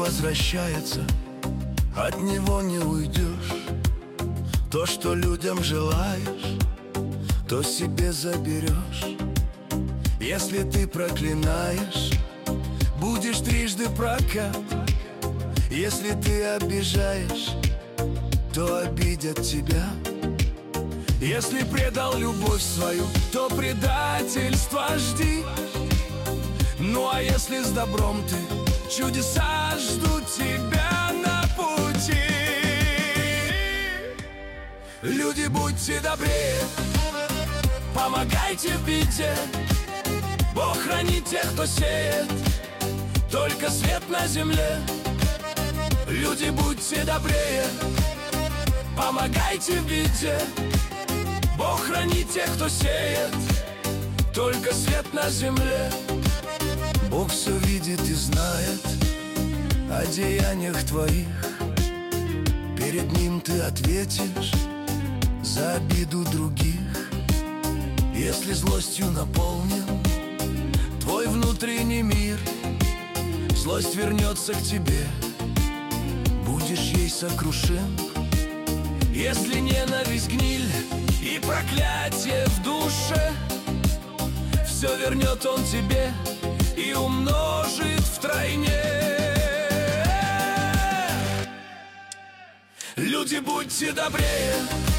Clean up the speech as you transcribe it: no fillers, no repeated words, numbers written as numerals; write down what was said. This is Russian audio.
возвращается, от него не уйдешь. То, что людям желаешь, то себе заберешь. Если ты проклинаешь, будешь трижды прокат. Если ты обижаешь, то обидят тебя. Если предал любовь свою, то предательство жди. Ну а если с добром ты, чудеса ждут тебя на пути. Люди, будьте добрее, помогайте в беде. Бог хранит тех, кто сеет только свет на земле. Люди, будьте добрее, помогайте в беде. Бог хранит тех, кто сеет только свет на земле. Бог все видит и знает о деяниях твоих. Перед Ним ты ответишь за обиду других. Если злостью наполнен твой внутренний мир, злость вернется к тебе, будешь ей сокрушен. Если ненависть, гниль и проклятие в душе, все вернет Он тебе и умножит втройне. Люди, будьте добрее,